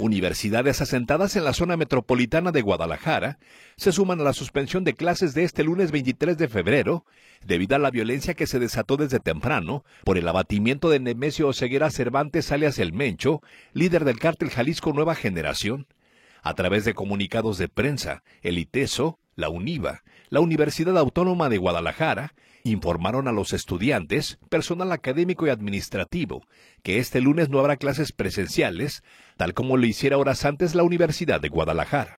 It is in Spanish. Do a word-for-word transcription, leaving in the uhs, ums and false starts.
Universidades asentadas en la zona metropolitana de Guadalajara se suman a la suspensión de clases de este lunes veintitrés de febrero debido a la violencia que se desató desde temprano por el abatimiento de Nemesio Oseguera Cervantes alias El Mencho, líder del cártel Jalisco Nueva Generación. A través de comunicados de prensa, el ITESO, la UNIVA, la Universidad Autónoma de Guadalajara, informaron a los estudiantes, personal académico y administrativo, que este lunes no habrá clases presenciales, tal como lo hiciera horas antes la Universidad de Guadalajara.